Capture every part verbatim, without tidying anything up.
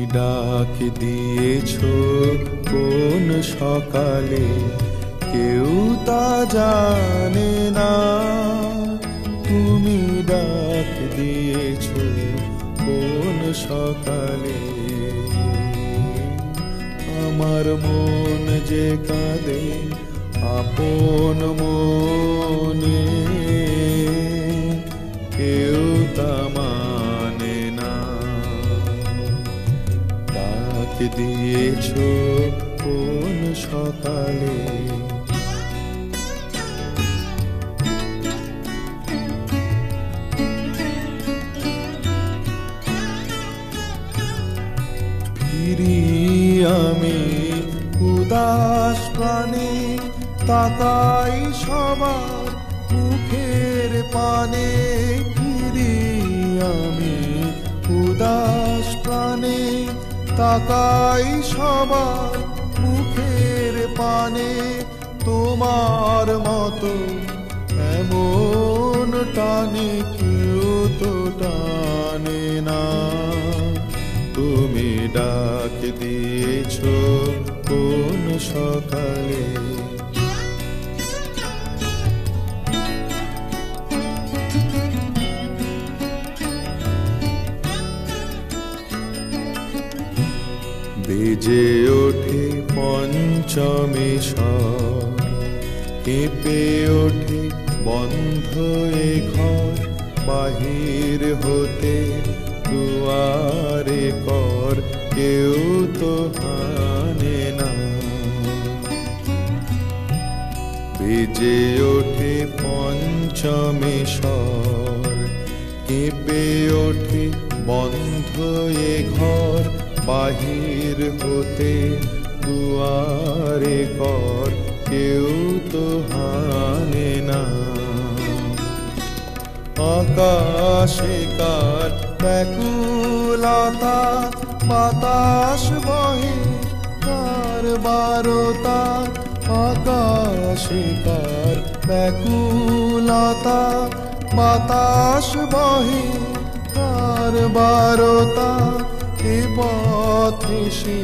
ডাক দিয়েছো কোন সকালে কেউ তা জানে না। তুমি ডাক দিয়েছো কোন সকালে আমার মন যে কাঁদে আপন মনে কেউ তা মানে না। ডাক দিয়েছো কোন সকালে ফিরি আমি উদাস প্রাণে তাকাই সবার মুখের পানে। ফিরি আমি উদাস প্রাণে তাকাই সবার মুখের পানে। তোমার মতো এমন টানে কেউ তো টানে না। তুমি ডাক দিয়েছো কোন সকালে বেজে ওঠে পঞ্চমী স্বর কেঁপে ওঠে বন্ধ এ ঘর। বাহির হতে দুয়ারে কর কেউ তো হানে না। বেজে ওঠে পঞ্চমী স্বর কেঁপে ওঠে বন্ধ এ ঘর। বাহির হতে দুয়ারে কর কেউ তো হানে না। আকাশে কার ব্যাকুলতা বাতাস বহে কার বারতা। আকাশে কার ব্যাকুলতা বাতাস বহে কার বারতা। এ পথে সে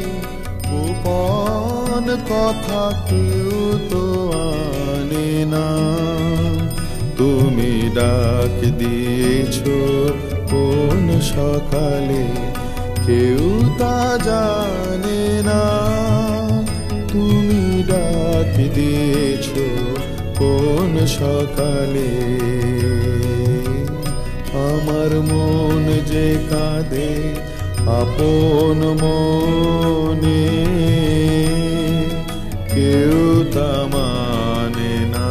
গোপন কথা কেউ তো আনে না। তুমি ডাক দিয়েছো কোন সকালে কেউ তা জানে না। তুমি ডাক দিয়েছো কোন সকালে আমার মন যে কাঁদে আপন মনে কেউ তা মানে না।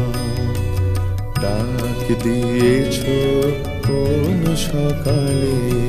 ডাক দিয়েছো কোন সকালে।